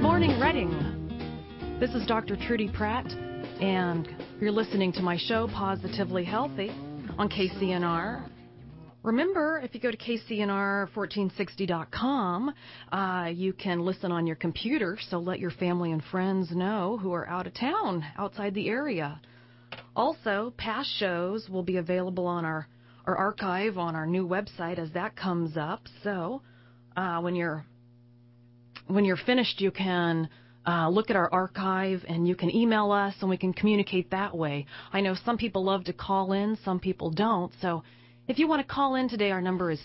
morning, Reading. This is Dr. Trudy Pratt, and you're listening to my show, Positively Healthy, on KCNR. Remember, if you go to kcnr1460.com, you can listen on your computer, so let your family and friends know who are out of town, outside the area. Also, past shows will be available on our archive on our new website as that comes up. So when you're finished, you can look at our archive and you can email us and we can communicate that way. I know some people love to call in, some people don't. So if you want to call in today, our number is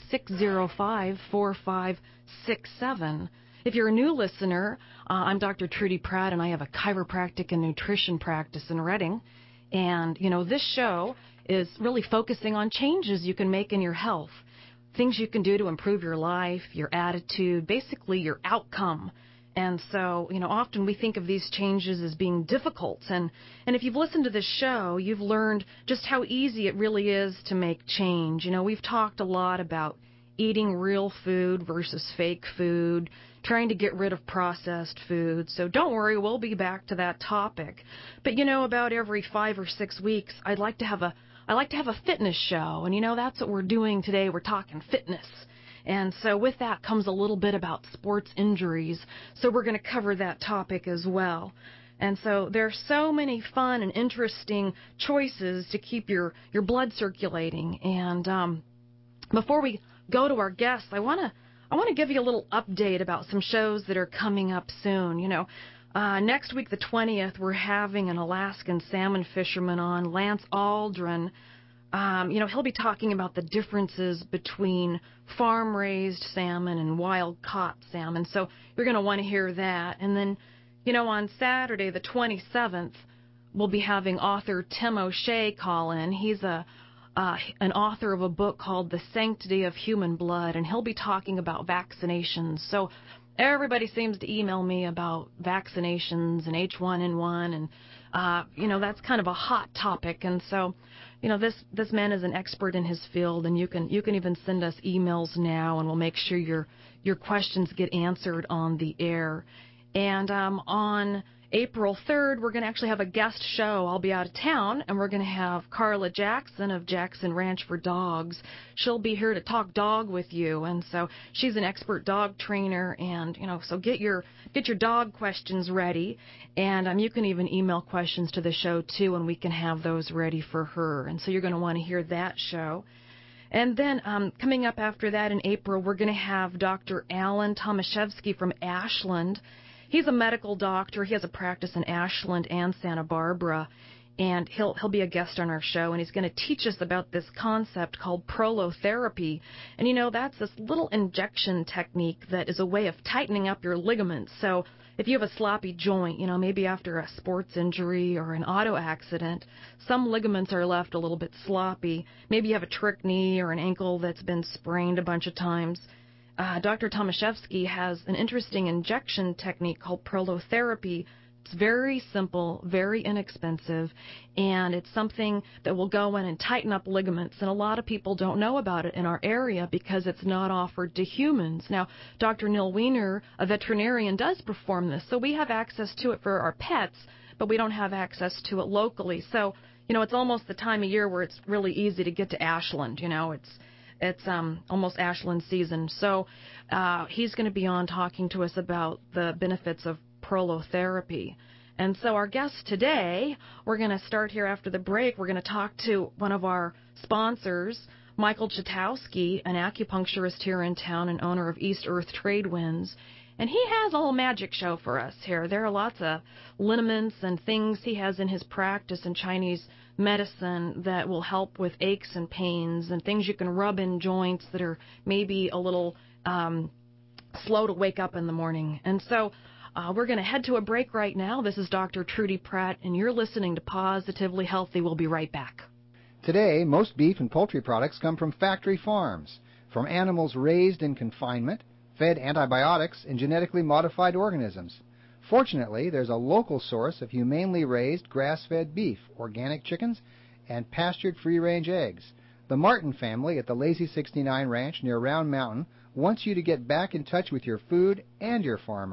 605-4567. If you're a new listener, I'm Dr. Trudy Pratt, and I have a chiropractic and nutrition practice in Reading. And, you know, this show is really focusing on changes you can make in your health, things you can do to improve your life, your attitude, basically your outcome. And so, you know, often we think of these changes as being difficult. And if you've listened to this show, you've learned just how easy it really is to make change. You know, we've talked a lot about eating real food versus fake food, trying to get rid of processed food. So don't worry, we'll be back to that topic. But, you know, about every 5 or 6 weeks, I like to have a fitness show. And, you know, that's what we're doing today. We're talking fitness. And so with that comes a little bit about sports injuries. So we're going to cover that topic as well. And so there are so many fun and interesting choices to keep your blood circulating. And before we go to our guests, I want to give you a little update about some shows that are coming up soon. You know, next week, the 20th, we're having an Alaskan salmon fisherman on, Lance Aldrin. You know, he'll be talking about the differences between farm-raised salmon and wild-caught salmon. So you're going to want to hear that. And then, you know, on Saturday, the 27th, we'll be having author Tim O'Shea call in. He's an author of a book called The Sanctity of Human Blood, and he'll be talking about vaccinations. So everybody seems to email me about vaccinations and H1N1, and, you know, that's kind of a hot topic. And so, you know, this man is an expert in his field, and you can even send us emails now, and we'll make sure your questions get answered on the air. And on April 3rd, we're going to actually have a guest show. I'll be out of town, and we're going to have Carla Jackson of Jackson Ranch for Dogs. She'll be here to talk dog with you, and so she's an expert dog trainer, and, you know, so get your dog questions ready, and you can even email questions to the show, too, and we can have those ready for her, and so you're going to want to hear that show. And then coming up after that in April, we're going to have Dr. Alan Tomaszewski from Ashland. He's a medical doctor. He has a practice in Ashland and Santa Barbara, and he'll be a guest on our show, and he's going to teach us about this concept called prolotherapy. And, you know, that's this little injection technique that is a way of tightening up your ligaments. So if you have a sloppy joint, you know, maybe after a sports injury or an auto accident, some ligaments are left a little bit sloppy. Maybe you have a trick knee or an ankle that's been sprained a bunch of times. Dr. Tomaszewski has an interesting injection technique called prolotherapy. It's very simple, very inexpensive, and it's something that will go in and tighten up ligaments. And a lot of people don't know about it in our area because it's not offered to humans. Now, Dr. Neil Weiner, a veterinarian, does perform this, so we have access to it for our pets, but we don't have access to it locally. So, you know, it's almost the time of year where it's really easy to get to Ashland. You know, it's almost Ashland season. So he's going to be on talking to us about the benefits of prolotherapy. And so our guest today, we're going to start here after the break. We're going to talk to one of our sponsors, Michael Chatowski, an acupuncturist here in town and owner of East Earth Trade Winds. And he has a whole magic show for us here. There are lots of liniments and things he has in his practice in Chinese medicine that will help with aches and pains and things you can rub in joints that are maybe a little slow to wake up in the morning. And so we're going to head to a break right now. This is Dr. Trudy Pratt, and you're listening to Positively Healthy. We'll be right back. Today, most beef and poultry products come from factory farms, from animals raised in confinement, fed antibiotics and genetically modified organisms. Fortunately, there's a local source of humanely raised grass-fed beef, organic chickens, and pastured free-range eggs. The Martin family at the Lazy 69 Ranch near Round Mountain wants you to get back in touch with your food and your farmer.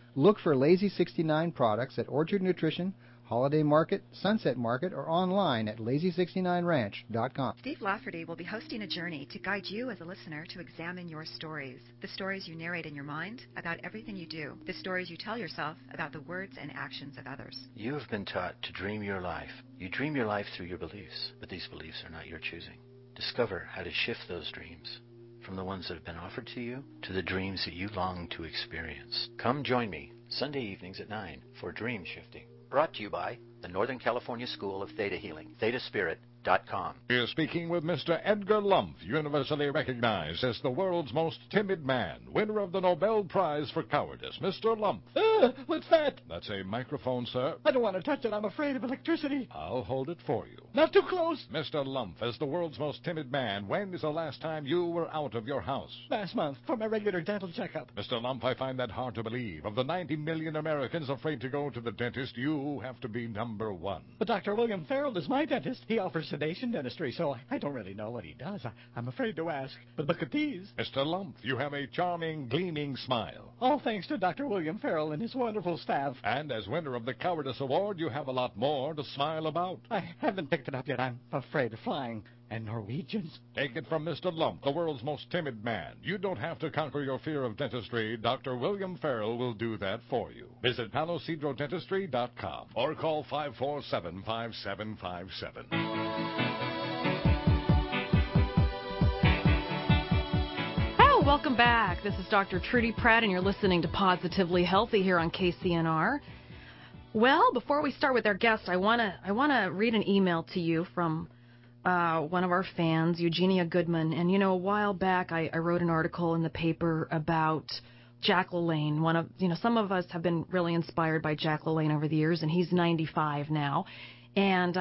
Look for Lazy 69 products at Orchard Nutrition, Holiday Market, Sunset Market, or online at lazy69ranch.com. Steve Lafferty will be hosting a journey to guide you as a listener to examine your stories. The stories you narrate in your mind about everything you do. The stories you tell yourself about the words and actions of others. You have been taught to dream your life. You dream your life through your beliefs, but these beliefs are not your choosing. Discover how to shift those dreams from the ones that have been offered to you to the dreams that you long to experience. Come join me Sunday evenings at 9 for Dream Shifting. Brought to you by the Northern California School of Theta Healing, thetaspirit.com. We're speaking with Mr. Edgar Lumpf, universally recognized as the world's most timid man, winner of the Nobel Prize for Cowardice. Mr. Lumpf. What's that? That's a microphone, sir. I don't want to touch it. I'm afraid of electricity. I'll hold it for you. Not too close. Mr. Lumpf, as the world's most timid man, when is the last time you were out of your house? Last month, for my regular dental checkup. Mr. Lumpf, I find that hard to believe. Of the 90 million Americans afraid to go to the dentist, you have to be number one. But Dr. William Farrell is my dentist. He offers sedation dentistry, so I don't really know what he does. I'm afraid to ask. But look at these. Mr. Lumpf, you have a charming, gleaming smile. All thanks to Dr. William Farrell and his wonderful staff. And as winner of the Cowardice Award, you have a lot more to smile about. I haven't picked it up yet. I'm afraid of flying. And Norwegians. Take it from Mr. Lumpf, the world's most timid man. You don't have to conquer your fear of dentistry. Dr. William Farrell will do that for you. Visit PaloCedroDentistry.com or call 547-5757. Oh, welcome back. This is Dr. Trudy Pratt, and you're listening to Positively Healthy here on KCNR. Well, before we start with our guest, I wanna read an email to you from one of our fans, Eugenia Goodman. And, a while back I wrote an article in the paper about Jack LaLanne. Some of us have been really inspired by Jack LaLanne over the years, and he's 95 now. And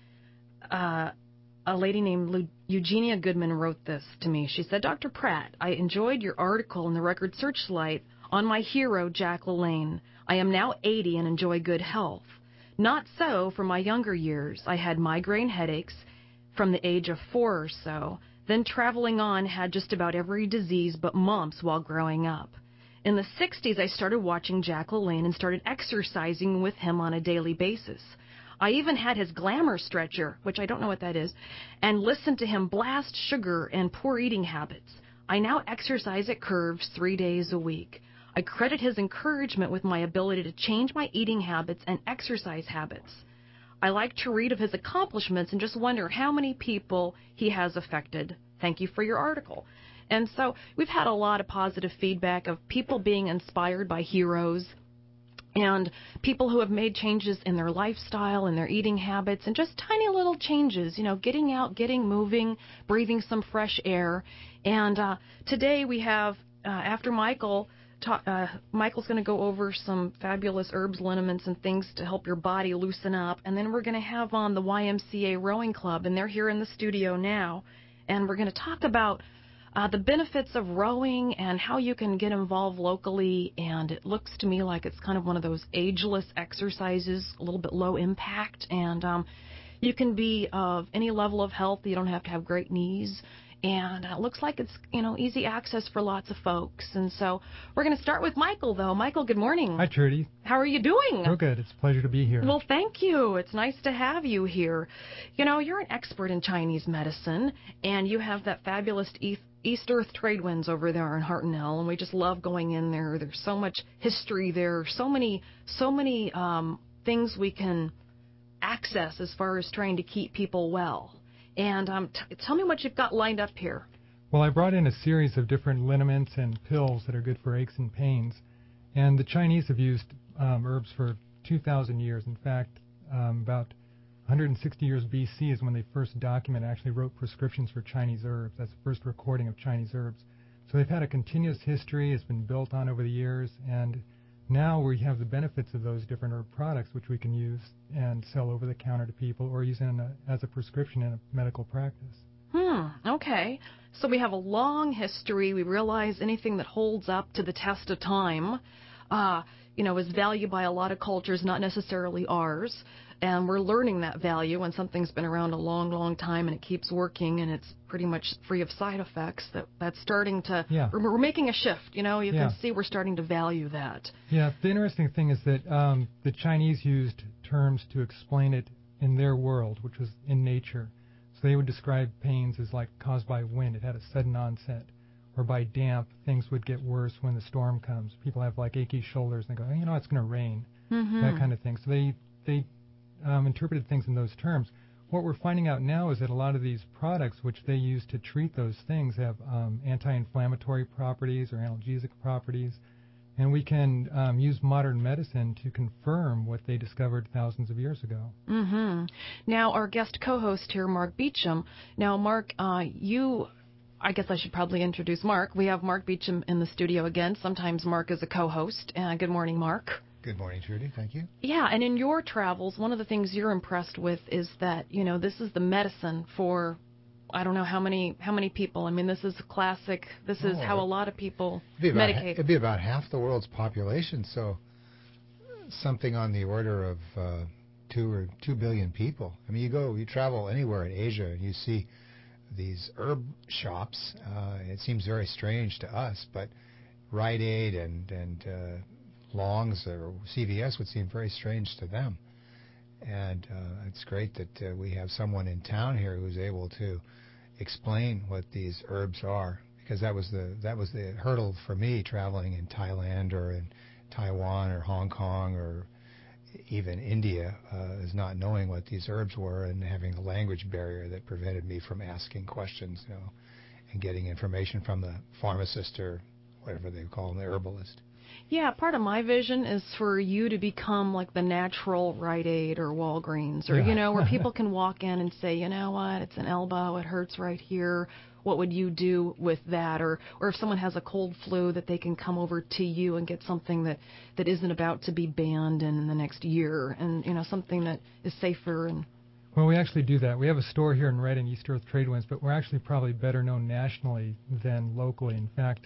a lady named Eugenia Goodman wrote this to me. She said, Dr. Pratt, I enjoyed your article in the Record Searchlight on my hero, Jack LaLanne. I am now 80 and enjoy good health. Not so for my younger years. I had migraine headaches from the age of 4 or so, then traveling on had just about every disease but mumps while growing up. In the 60s, I started watching Jack LaLanne and started exercising with him on a daily basis. I even had his glamour stretcher, which I don't know what that is, and listened to him blast sugar and poor eating habits. I now exercise at Curves 3 days a week. I credit his encouragement with my ability to change my eating habits and exercise habits. I like to read of his accomplishments and just wonder how many people he has affected. Thank you for your article. And so we've had a lot of positive feedback of people being inspired by heroes and people who have made changes in their lifestyle and their eating habits and just tiny little changes, getting out, getting moving, breathing some fresh air. And today we have, after Michael's going to go over some fabulous herbs, liniments, and things to help your body loosen up. And then we're going to have on the YMCA Rowing Club, and they're here in the studio now. And we're going to talk about the benefits of rowing and how you can get involved locally. And it looks to me like it's kind of one of those ageless exercises, a little bit low impact. And you can be of any level of health. You don't have to have great knees. And it looks like it's, easy access for lots of folks. And so we're going to start with Michael, though. Michael, good morning. Hi, Trudy. How are you doing? Oh, good. It's a pleasure to be here. Well, thank you. It's nice to have you here. You're an expert in Chinese medicine, and you have that fabulous East Earth Trade Winds over there in Hartnell, and we just love going in there. There's so much history there, so many things we can access as far as trying to keep people well. And tell me what you've got lined up here. Well, I brought in a series of different liniments and pills that are good for aches and pains. And the Chinese have used herbs for 2,000 years. In fact, about 160 years BC is when they first actually wrote prescriptions for Chinese herbs. That's the first recording of Chinese herbs. So they've had a continuous history. It's been built on over the years. And now we have the benefits of those different herb products, which we can use and sell over the counter to people or use as a prescription in a medical practice. Okay. So we have a long history. We realize anything that holds up to the test of time, is valued by a lot of cultures, not necessarily ours. And we're learning that value when something's been around a long, long time and it keeps working and it's pretty much free of side effects. That's starting to, we're making a shift. You can see we're starting to value that. Yeah, the interesting thing is that the Chinese used terms to explain it in their world, which was in nature. So they would describe pains as like caused by wind. It had a sudden onset. Or by damp, things would get worse when the storm comes. People have like achy shoulders and they go, it's going to rain, that kind of thing. So they interpreted things in those terms. What we're finding out now is that a lot of these products, which they use to treat those things, have anti-inflammatory properties or analgesic properties, and we can use modern medicine to confirm what they discovered thousands of years ago. Now, our guest co-host here, Mark Beecham. Now, Mark, I guess I should probably introduce Mark. We have Mark Beecham in the studio again. Sometimes Mark is a co-host. Good morning, Mark. Good morning, Trudy. Thank you. Yeah, and in your travels, one of the things you're impressed with is that, this is the medicine for, I don't know how many people. I mean, this is classic. This is how a lot of people medicate. It'd be about half the world's population, so something on the order of 2 billion people. I mean, you travel anywhere in Asia and you see these herb shops. It seems very strange to us, but Rite Aid and Long's or CVS would seem very strange to them. And it's great that we have someone in town here who's able to explain what these herbs are, because that was the hurdle for me traveling in Thailand or in Taiwan or Hong Kong or even India, is not knowing what these herbs were and having a language barrier that prevented me from asking questions, and getting information from the pharmacist or whatever they call them, the herbalist. Yeah, part of my vision is for you to become like the natural Rite Aid or Walgreens, or where people can walk in and say, you know what, it's an elbow, it hurts right here. What would you do with that? Or if someone has a cold flu, that they can come over to you and get something that isn't about to be banned in the next year, and something that is safer. And well, we actually do that. We have a store here in Reading, East Earth Trade Winds, but we're actually probably better known nationally than locally. In fact,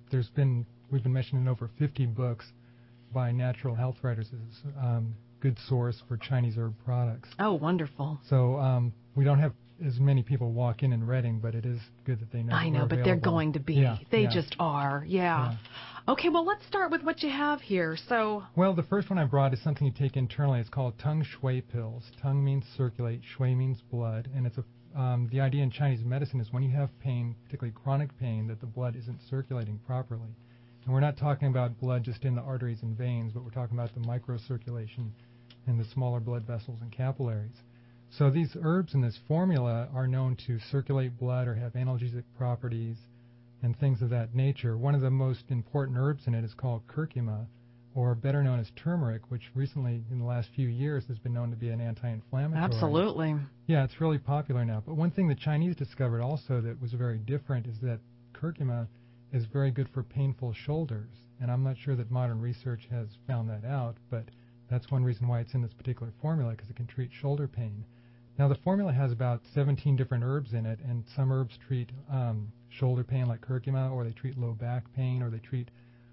we've been mentioned in over 50 books by natural health writers as good source for Chinese herb products. Oh, wonderful. So we don't have as many people walk in Reading, but it is good that they know. I know, but they're going to be. Yeah, they just are. Yeah. Okay, well, let's start with what you have here. Well, the first one I brought is something you take internally. It's called Tung Shui pills. Tung means circulate, Shui means blood, and it's the idea in Chinese medicine is when you have pain, particularly chronic pain, that the blood isn't circulating properly. And we're not talking about blood just in the arteries and veins, but we're talking about the microcirculation in the smaller blood vessels and capillaries. So these herbs in this formula are known to circulate blood or have analgesic properties and things of that nature. One of the most important herbs in it is called curcuma, or better known as turmeric, which recently, in the last few years, has been known to be an anti-inflammatory. Absolutely. Yeah, it's really popular now. But one thing the Chinese discovered also that was very different is that curcuma is very good for painful shoulders. And I'm not sure that modern research has found that out, but that's one reason why it's in this particular formula, because it can treat shoulder pain. Now, the formula has about 17 different herbs in it, and some herbs treat shoulder pain like curcuma, or they treat low back pain, or they treat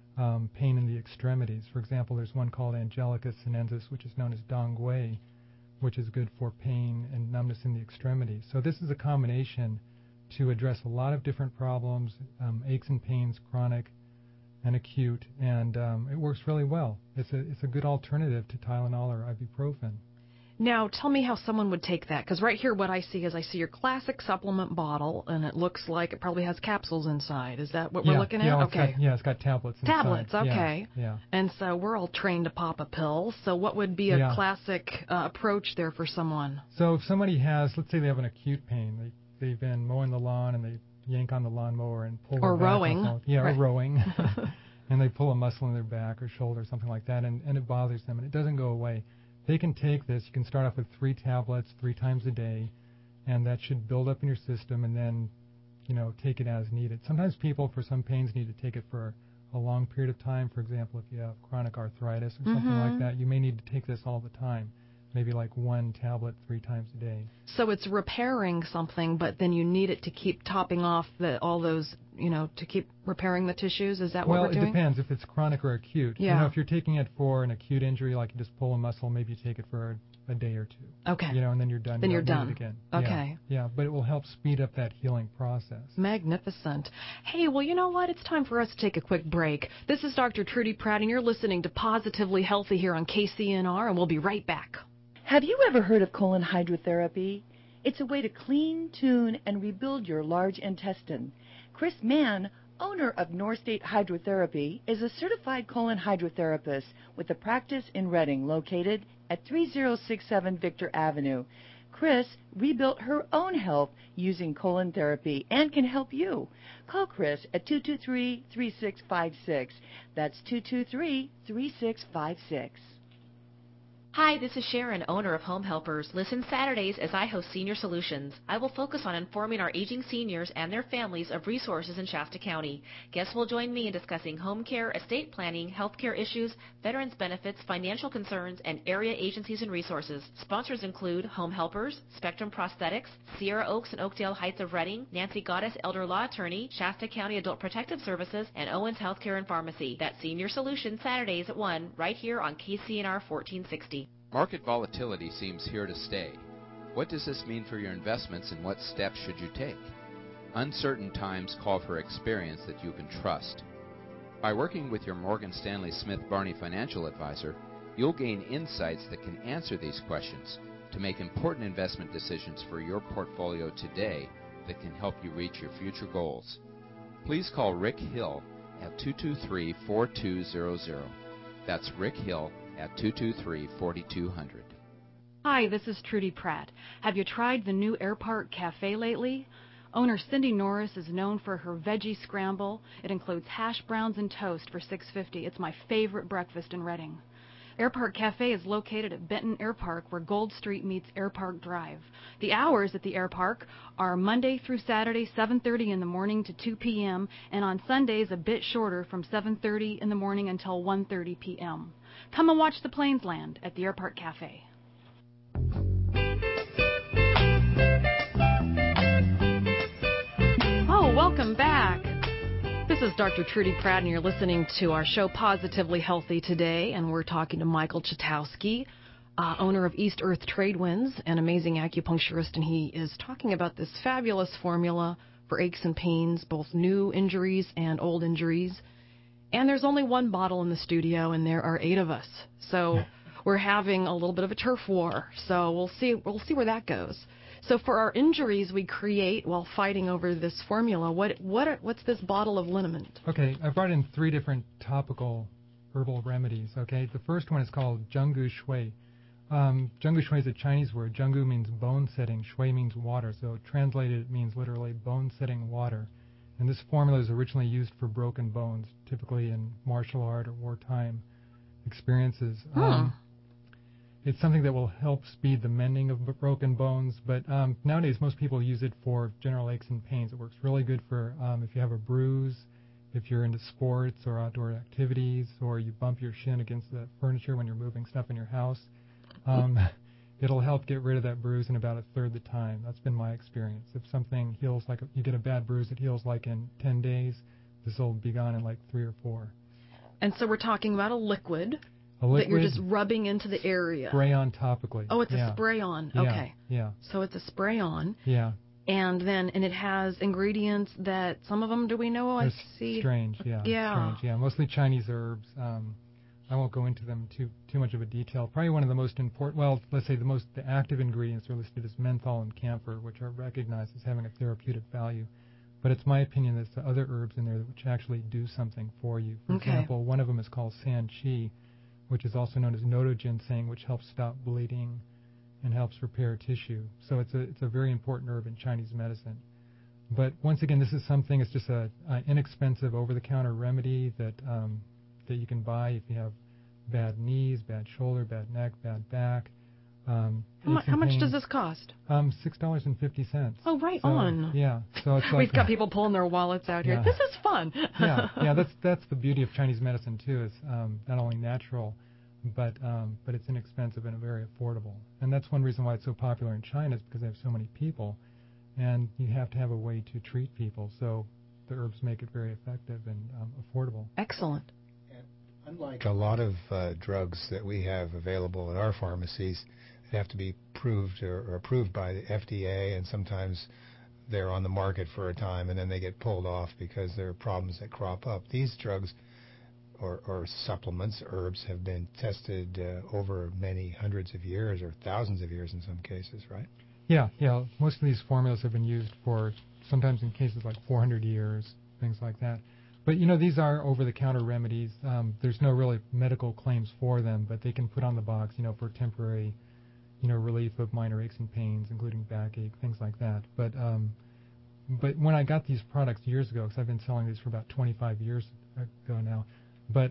pain in the extremities. For example, there's one called Angelica sinensis, which is known as Dongui, which is good for pain and numbness in the extremities. So this is a combination to address a lot of different problems, aches and pains, chronic and acute, and it works really well. It's a good alternative to Tylenol or ibuprofen. Now, tell me how someone would take that, because right here what I see is your classic supplement bottle, and it looks like it probably has capsules inside. Is that what we're looking at? Okay. It's got tablets inside. Tablets, okay. Yeah. And so we're all trained to pop a pill, so what would be a classic approach there for someone? So if somebody has, let's say they have an acute pain, they've been mowing the lawn and they yank on the lawnmower and pull or their rowing. Back or rowing. And they pull a muscle in their back or shoulder, something like that, and it bothers them, and it doesn't go away. They can take this. You can start off with 3 tablets 3 times a day, and that should build up in your system, and then, take it as needed. Sometimes people, for some pains, need to take it for a long period of time. For example, if you have chronic arthritis or something like that, you may need to take this all the time, maybe like 1 tablet 3 times a day. So it's repairing something, but then you need it to keep topping off all those, to keep repairing the tissues. Is that what we're doing? Well, it depends if it's chronic or acute. Yeah. If you're taking it for an acute injury, like you just pull a muscle, maybe you take it for a day or two. Okay. And then you're done. Then you you're don't done. need it again. Okay. Yeah, but it will help speed up that healing process. Magnificent. Hey, well, you know what? It's time for us to take a quick break. This is Dr. Trudy Pratt, and you're listening to Positively Healthy here on KCNR, and we'll be right back. Have you ever heard of colon hydrotherapy? It's a way to clean, tune, and rebuild your large intestine. Chris Mann, owner of North State Hydrotherapy, is a certified colon hydrotherapist with a practice in Reading located at 3067 Victor Avenue. Chris rebuilt her own health using colon therapy and can help you. Call Chris at 223-3656. That's 223-3656. Hi, this is Sharon, owner of Home Helpers. Listen Saturdays as I host Senior Solutions. I will focus on informing our aging seniors and their families of resources in Shasta County. Guests will join me in discussing home care, estate planning, healthcare issues, veterans benefits, financial concerns, and area agencies and resources. Sponsors include Home Helpers, Spectrum Prosthetics, Sierra Oaks and Oakdale Heights of Reading, Nancy Goddess, Elder Law Attorney, Shasta County Adult Protective Services, and Owens Healthcare and Pharmacy. That's Senior Solutions Saturdays at 1, right here on KCNR 1460. Market volatility seems here to stay. What does this mean for your investments and what steps should you take? Uncertain times call for experience that you can trust. By working with your Morgan Stanley Smith Barney financial advisor, you'll gain insights that can answer these questions to make important investment decisions for your portfolio today that can help you reach your future goals. Please call Rick Hill at 223-4200. That's Rick Hill at 223-4200. Hi, this is Trudy Pratt. Have you tried the new Air Park Cafe lately? Owner Cindy Norris is known for her veggie scramble. It includes hash browns and toast for $6.50. It's my favorite breakfast in Reading. Air Park Cafe is located at Benton Air Park, where Gold Street meets Air Park Drive. The hours at the Air Park are Monday through Saturday, 7:30 in the morning to 2 p.m., and on Sundays a bit shorter, from 7:30 in the morning until 1:30 p.m. Come and watch the planes land at the Air Park Cafe. Oh, welcome back. This is Dr. Trudy Pratt, and you're listening to our show Positively Healthy today, and we're talking to Michael Chatowski, owner of East Earth Tradewinds, an amazing acupuncturist, and he is talking about this fabulous formula for aches and pains, both new injuries and old injuries. And there's only one bottle in the studio, and there are 8 of us. So we're having a little bit of a turf war. So we'll see where that goes. So for our injuries we create while fighting over this formula, what's this bottle of liniment? Okay, I brought in 3 different topical herbal remedies. Okay, the first one is called Zhenggu Shui. Zhenggu Shui is a Chinese word. Zhenggu means bone setting. Shui means water. So translated, it means literally bone setting water. And this formula is originally used for broken bones, typically in martial art or wartime experiences. It's something that will help speed the mending of broken bones, but nowadays most people use it for general aches and pains. It works really good for if you have a bruise, if you're into sports or outdoor activities, or you bump your shin against the furniture when you're moving stuff in your house. It'll help get rid of that bruise in about 1/3 the time. That's been my experience. If something heals you get a bad bruise, it heals like in 10 days. This will be gone in like 3 or 4. And so we're talking about a liquid that you're just rubbing into the area. Spray on topically. Oh, it's a spray on. Okay. Yeah. So it's a spray on. Yeah. And it has ingredients that some of them, do we know? I see. Strange. Yeah. Strange. Yeah. Mostly Chinese herbs. I won't go into them too much of a detail. Probably one of the most important, let's say the active ingredients are listed as menthol and camphor, which are recognized as having a therapeutic value. But it's my opinion there's the other herbs in there which actually do something for you. For example, one of them is called San Qi, which is also known as Nodo Ginseng, which helps stop bleeding and helps repair tissue. So it's a very important herb in Chinese medicine. But once again, this is something, it's just an inexpensive over-the-counter remedy that you can buy if you have bad knees, bad shoulder, bad neck, bad back. How much does this cost? $6.50. Oh, right on. Yeah. So it's like we've got people pulling their wallets out here. This is fun. Yeah. That's the beauty of Chinese medicine too. Is not only natural, but it's inexpensive and very affordable. And that's one reason why it's so popular in China, is because they have so many people, and you have to have a way to treat people. So the herbs make it very effective and affordable. Excellent. Unlike a lot of drugs that we have available at our pharmacies, they have to be approved by the FDA, and sometimes they're on the market for a time and then they get pulled off because there are problems that crop up. These drugs or supplements, herbs, have been tested over many hundreds of years or thousands of years in some cases, right? Yeah. Most of these formulas have been used for, sometimes in cases like 400 years, things like that. But, these are over-the-counter remedies. There's no really medical claims for them, but they can put on the box, for temporary, relief of minor aches and pains, including backache, things like that. But when I got these products years ago, because I've been selling these for about 25 years ago now, but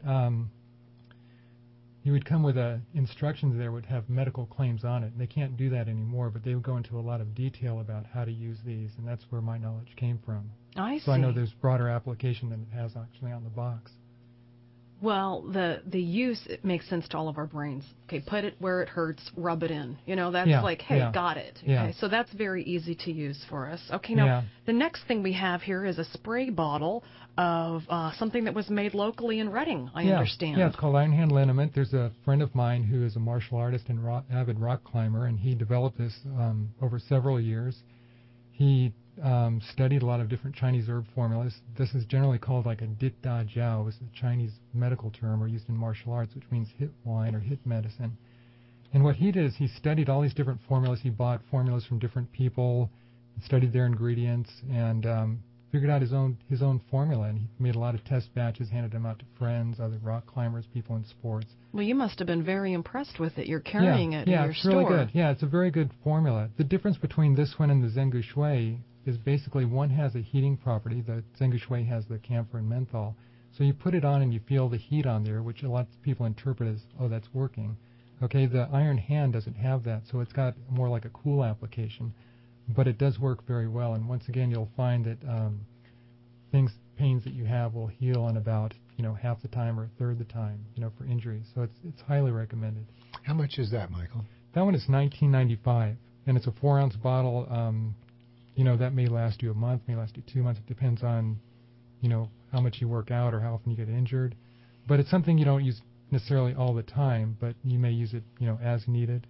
you would come with instructions there would have medical claims on it. And they can't do that anymore, but they would go into a lot of detail about how to use these, and that's where my knowledge came from. I see. So I know there's broader application than it has actually on the box. Well, the use, it makes sense to all of our brains. Okay, put it where it hurts, rub it in. That's got it. Okay, yeah. So that's very easy to use for us. Okay, now the next thing we have here is a spray bottle of something that was made locally in Reading, I understand. Yeah, it's called Iron Hand Liniment. There's a friend of mine who is a martial artist and avid rock climber, and he developed this over several years. He studied a lot of different Chinese herb formulas. This is generally called like a dit da jiao, is the Chinese medical term or used in martial arts, which means hit wine or hit medicine. And what he did is he studied all these different formulas. He bought formulas from different people, studied their ingredients, and figured out his own formula. And he made a lot of test batches, handed them out to friends, other rock climbers, people in sports. Well, you must have been very impressed with it. You're carrying it in your store. Yeah, it's really good. Yeah, it's a very good formula. The difference between this one and the Zhengu Shui is basically one has a heating property. The Zhengu Shui has the camphor and menthol. So you put it on and you feel the heat on there, which a lot of people interpret as, oh, that's working. Okay, the Iron Hand doesn't have that, so it's got more like a cool application. But it does work very well. And once again, you'll find that pains that you have will heal in about, half the time or a third the time, for injuries. So it's highly recommended. How much is that, Michael? That one is $19.95, and it's a 4-ounce bottle. That may last you a month, may last you 2 months. It depends on, how much you work out or how often you get injured. But it's something you don't use necessarily all the time, but you may use it, as needed.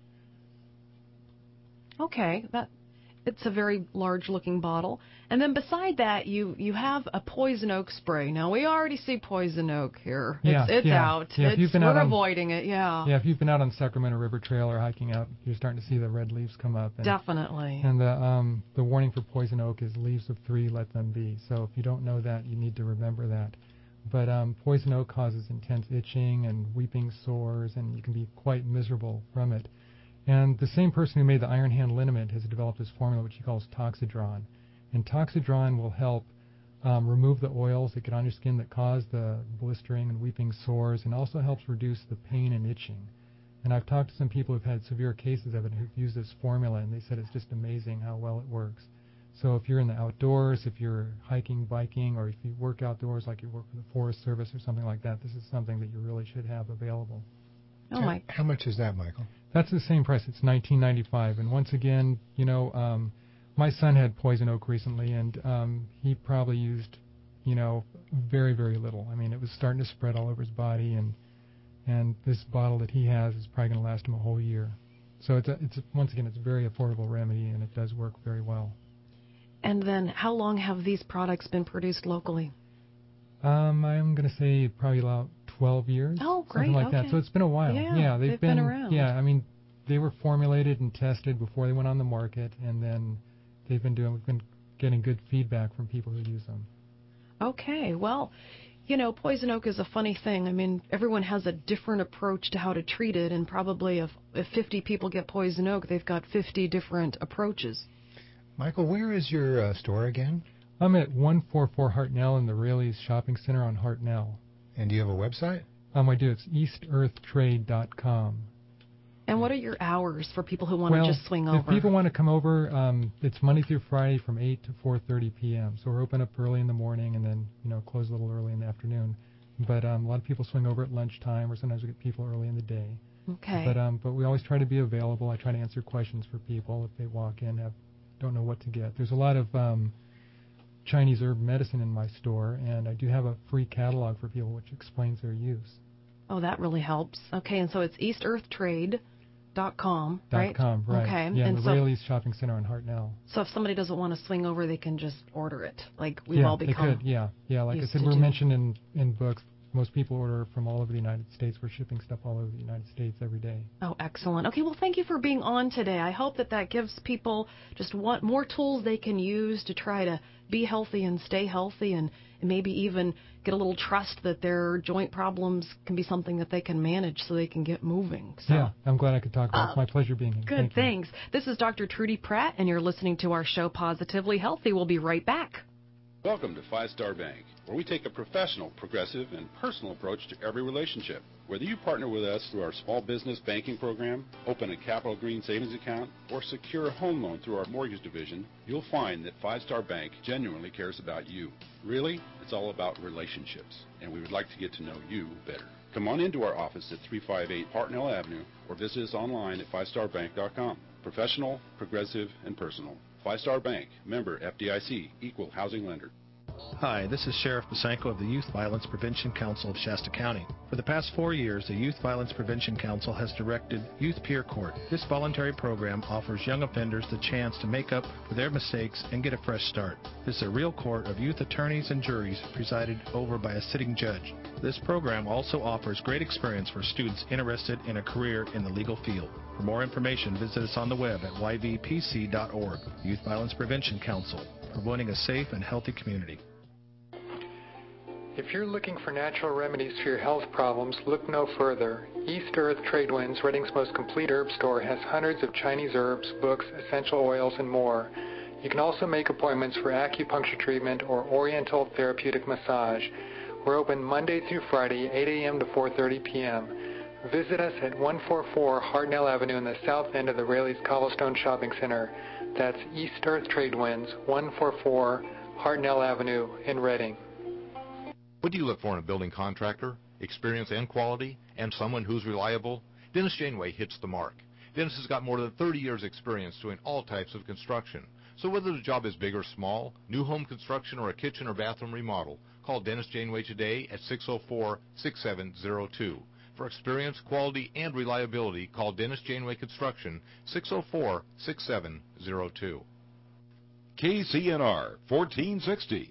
Okay, it's a very large-looking bottle. And then beside that, you have a poison oak spray. Now, we already see poison oak here. It's out. Yeah, we're avoiding it, Yeah, if you've been out on Sacramento River Trail or hiking out, you're starting to see the red leaves come up. And, definitely. And the warning for poison oak is leaves of 3, let them be. So if you don't know that, you need to remember that. But poison oak causes intense itching and weeping sores, and you can be quite miserable from it. And the same person who made the Iron Hand Liniment has developed this formula which he calls Toxidron. And Toxidron will help remove the oils that get on your skin that cause the blistering and weeping sores, and also helps reduce the pain and itching. And I've talked to some people who've had severe cases of it who've used this formula, and they said it's just amazing how well it works. So if you're in the outdoors, if you're hiking, biking, or if you work outdoors like you work for the Forest Service or something like that, this is something that you really should have available. Oh my! How much is that, Michael? That's the same price. It's $19.95. And once again, my son had poison oak recently, and he probably used, very, very little. I mean, it was starting to spread all over his body, and this bottle that he has is probably going to last him a whole year. So it's once again, it's a very affordable remedy, and it does work very well. And then, how long have these products been produced locally? I'm going to say probably about 12 years. Oh, great. Something like that. So it's been a while. Yeah, they've been around. Yeah, I mean, they were formulated and tested before they went on the market, and then we've been getting good feedback from people who use them. Okay, well, poison oak is a funny thing. I mean, everyone has a different approach to how to treat it, and probably if 50 people get poison oak, they've got 50 different approaches. Michael, where is your store again? I'm at 144 Hartnell in the Raley's Shopping Center on Hartnell. And do you have a website? I do. It's eastearthtrade.com. And what are your hours for people who want to just swing over? If people want to come over, it's Monday through Friday from 8 to 4:30 p.m. So we're open up early in the morning and then, close a little early in the afternoon. But a lot of people swing over at lunchtime, or sometimes we get people early in the day. Okay. But we always try to be available. I try to answer questions for people if they walk in, don't know what to get. There's a lot of Chinese herb medicine in my store, and I do have a free catalog for people which explains their use. Oh, that really helps. Okay, and so it's eastearthtrade.com, right? .com, right. Okay. Yeah, and the Rayleigh's Shopping Center on Hartnell. So if somebody doesn't want to swing over, they can just order it, like we've all become. They could, yeah. Like I said, we're mentioned in books. Most people order from all over the United States. We're shipping stuff all over the United States every day. Oh, excellent. Okay, well, thank you for being on today. I hope that gives people just more tools they can use to try to be healthy and stay healthy, and maybe even get a little trust that their joint problems can be something that they can manage so they can get moving. So. Yeah, I'm glad I could talk about it. It's my pleasure being here. Good, thanks. This is Dr. Trudy Pratt, and you're listening to our show Positively Healthy. We'll be right back. Welcome to Five Star Bank, where we take a professional, progressive, and personal approach to every relationship. Whether you partner with us through our small business banking program, open a Capital Green savings account, or secure a home loan through our mortgage division, you'll find that Five Star Bank genuinely cares about you. Really, it's all about relationships, and we would like to get to know you better. Come on into our office at 358 Hartnell Avenue, or visit us online at fivestarbank.com. Professional, progressive, and personal. Five Star Bank, member FDIC, equal housing lender. Hi, this is Sheriff Basenko of the Youth Violence Prevention Council of Shasta County. For the past 4 years, the Youth Violence Prevention Council has directed Youth Peer Court. This voluntary program offers young offenders the chance to make up for their mistakes and get a fresh start. This is a real court of youth attorneys and juries presided over by a sitting judge. This program also offers great experience for students interested in a career in the legal field. For more information, visit us on the web at yvpc.org. Youth Violence Prevention Council, promoting a safe and healthy community. If you're looking for natural remedies for your health problems, look no further. East Earth Tradewinds, Reading's most complete herb store, has hundreds of Chinese herbs, books, essential oils, and more. You can also make appointments for acupuncture treatment or oriental therapeutic massage. We're open Monday through Friday, 8 a.m. to 4:30 p.m. Visit us at 144 Hartnell Avenue in the south end of the Rayleigh's Cobblestone Shopping Center. That's East Earth Tradewinds, 144 Hartnell Avenue in Reading. What do you look for in a building contractor? Experience and quality, and someone who's reliable? Dennis Janeway hits the mark. Dennis has got more than 30 years experience doing all types of construction. So whether the job is big or small, new home construction or a kitchen or bathroom remodel, call Dennis Janeway today at 604-6702. For experience, quality, and reliability, call Dennis Janeway Construction, 604-6702. KCNR 1460.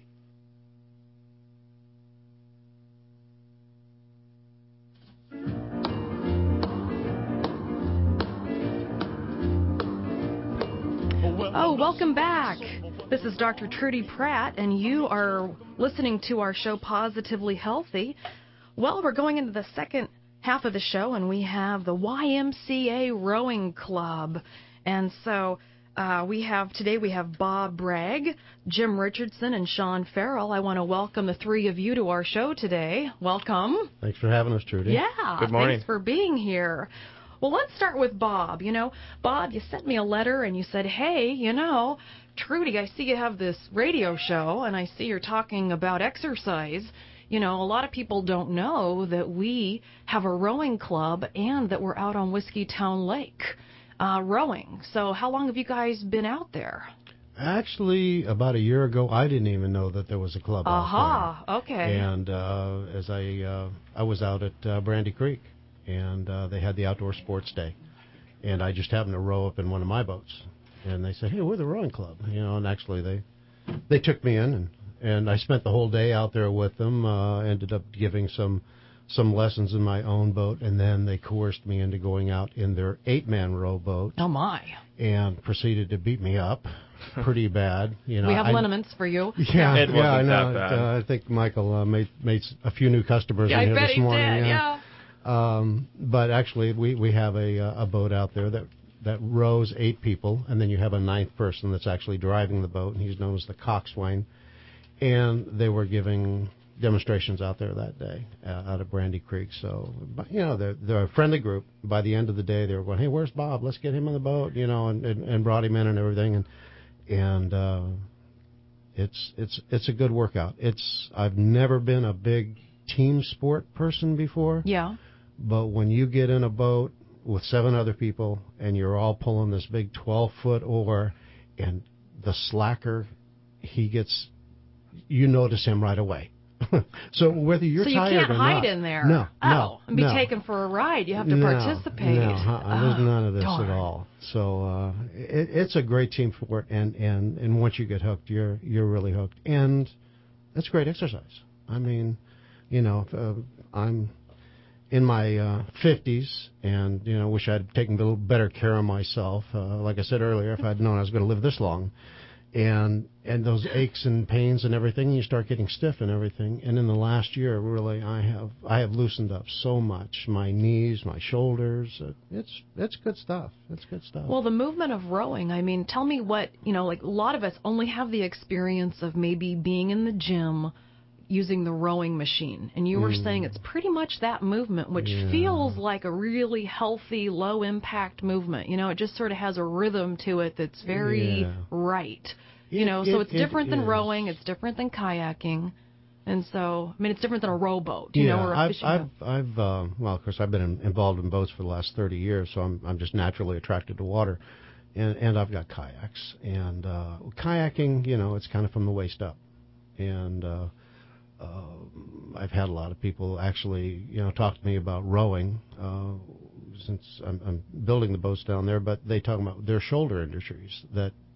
Oh, welcome back. This is Dr. Trudy Pratt, and you are listening to our show Positively Healthy. Well, we're going into the second half of the show, and we have the YMCA Rowing Club. And so we have Bob Bragg, Jim Richardson, and Sean Farrell. I want to welcome the three of you to our show today. Welcome. Thanks for having us, Trudy. Yeah. Good morning. Thanks for being here. Well, let's start with Bob. Bob, you sent me a letter and you said, hey, Trudy, I see you have this radio show and I see you're talking about exercise. A lot of people don't know that we have a rowing club and that we're out on Whiskeytown Lake rowing. So how long have you guys been out there? Actually, about a year ago, I didn't even know that there was a club out there. Okay. And as I was out at Brandy Creek, and they had the outdoor sports day, and I just happened to row up in one of my boats, and they said, hey, we're the rowing club, and actually they took me in, and I spent the whole day out there with them, ended up giving some lessons in my own boat, and then they coerced me into going out in their 8-man rowboat. Oh, my. And proceeded to beat me up pretty bad. We have liniments for you. Yeah, I know. I think Michael made a few new customers in here this morning. I bet he did, yeah. But actually, we have a boat out there that rows 8 people, and then you have a 9th person that's actually driving the boat, and he's known as the coxswain. And they were giving demonstrations out there that day out at Brandy Creek. So, but, they're a friendly group. By the end of the day, they were going, hey, where's Bob? Let's get him on the boat, and brought him in and everything. And it's a good workout. I've never been a big team sport person before. Yeah. But when you get in a boat with 7 other people and you're all pulling this big 12-foot oar, and the slacker, you notice him right away. So whether you're tired or not. So you can't hide in there. No. And be taken for a ride. You have to participate. There's none of this at all. So it's a great team sport, and once you get hooked, you're really hooked. And it's great exercise. I mean, I'm in my 50s, and wish I'd taken a little better care of myself. Like I said earlier, if I'd known I was going to live this long. And those aches and pains and everything, you start getting stiff and everything. And in the last year, really, I have loosened up so much. My knees, my shoulders. It's good stuff. It's good stuff. Well, the movement of rowing. I mean, tell me what like a lot of us only have the experience of maybe being in the gym, using the rowing machine, and you were saying it's pretty much that movement, which feels like a really healthy, low-impact movement. It just sort of has a rhythm to it that's very right. So it's different than rowing, it's different than kayaking, and so, I mean, it's different than a rowboat, or a fishing boat. Well, of course, I've been involved in boats for the last 30 years, so I'm just naturally attracted to water, and I've got kayaks, and kayaking, it's kind of from the waist up, and I've had a lot of people actually, talk to me about rowing, since I'm building the boats down there, but they talk about their shoulder injuries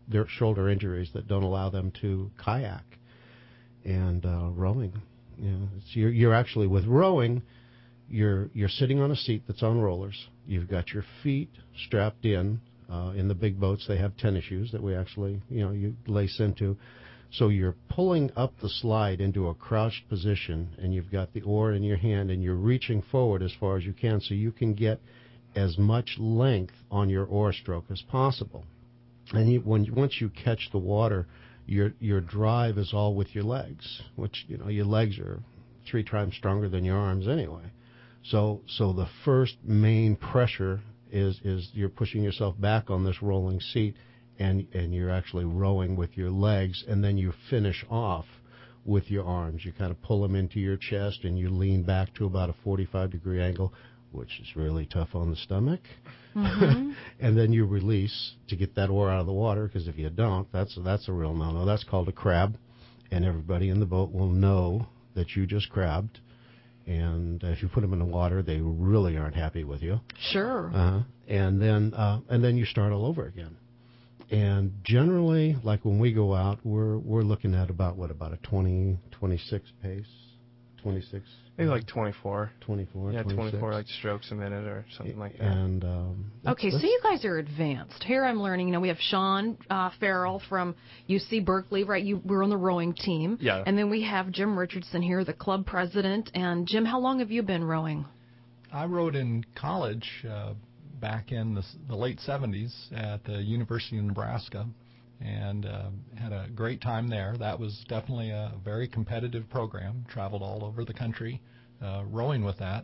that don't allow them to kayak. And rowing, you're actually, with rowing, you're sitting on a seat that's on rollers. You've got your feet strapped in. In the big boats, they have tennis shoes that we actually, you lace into. So you're pulling up the slide into a crouched position, and you've got the oar in your hand, and you're reaching forward as far as you can so you can get as much length on your oar stroke as possible. And once you catch the water, your drive is all with your legs, which, your legs are 3 times stronger than your arms anyway. So the first main pressure is you're pushing yourself back on this rolling seat, and you're actually rowing with your legs, and then you finish off with your arms. You kind of pull them into your chest, and you lean back to about a 45-degree angle, which is really tough on the stomach. Mm-hmm. And then you release to get that oar out of the water, because if you don't, that's a real no-no. That's called a crab, and everybody in the boat will know that you just crabbed. And if you put them in the water, they really aren't happy with you. Sure. And then you start all over again. And generally, like when we go out, we're looking at about a 26 pace, 26. Maybe like 24. 24. Yeah, 26. 24 like strokes a minute or something like that. And okay, so you guys are advanced. Here I'm learning. We have Sean Farrell from UC Berkeley, right? We're on the rowing team. Yeah. And then we have Jim Richardson here, the club president. And Jim, how long have you been rowing? I rowed in college back in the late 70s at the University of Nebraska, and had a great time there. That was definitely a very competitive program. Traveled all over the country rowing with that,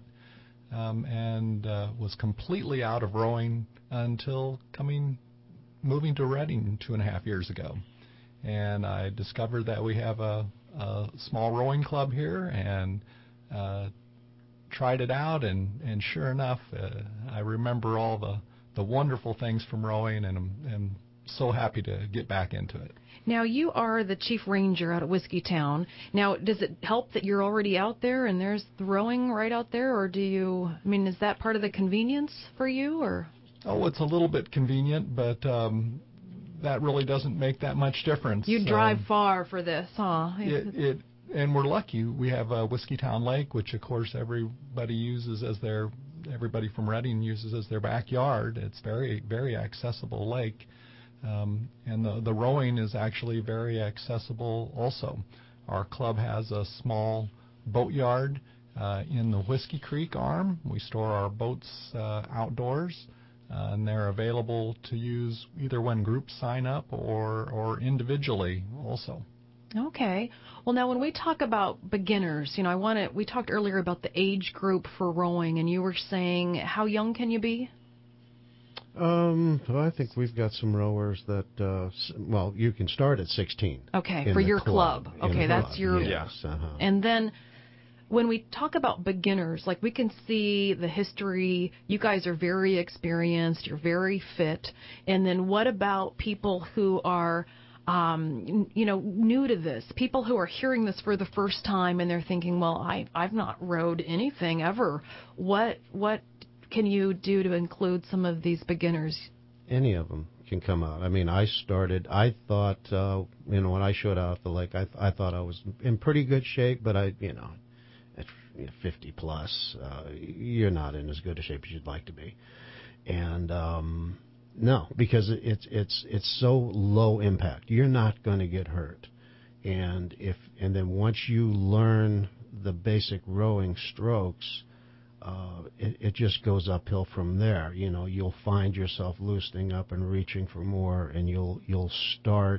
and was completely out of rowing until moving to Reading 2.5 years ago. And I discovered that we have a small rowing club here, and tried it out, and sure enough, I remember all the wonderful things from rowing, and I'm so happy to get back into it. Now, you are the chief ranger out at Whiskeytown. Now, does it help that you're already out there and there's the rowing right out there, or is that part of the convenience for you, or? Oh, it's a little bit convenient, but that really doesn't make that much difference. You drive far for this, huh? And we're lucky. We have Whiskeytown Lake, which, of course, everybody from Reading uses as their backyard. It's very, very accessible lake. And the rowing is actually very accessible also. Our club has a small boatyard in the Whiskey Creek arm. We store our boats outdoors, and they're available to use either when groups sign up or individually also. Okay. Well, now when we talk about beginners, we talked earlier about the age group for rowing, and you were saying how young can you be? I think we've got some rowers that, you can start at 16. Okay, for your club. Okay, that's your... Yes. And then when we talk about beginners, like we can see the history, you guys are very experienced, you're very fit, and then what about people who are new to this, people who are hearing this for the first time and they're thinking, well, I've not rode anything ever. What can you do to include some of these beginners? Any of them can come out. I mean, I thought, when I showed out the lake, I thought I was in pretty good shape, but at 50 plus, you're not in as good a shape as you'd like to be. And no, because it's so low impact. You're not going to get hurt. And then once you learn the basic rowing strokes, it just goes uphill from there. You'll find yourself loosening up and reaching for more, and you'll start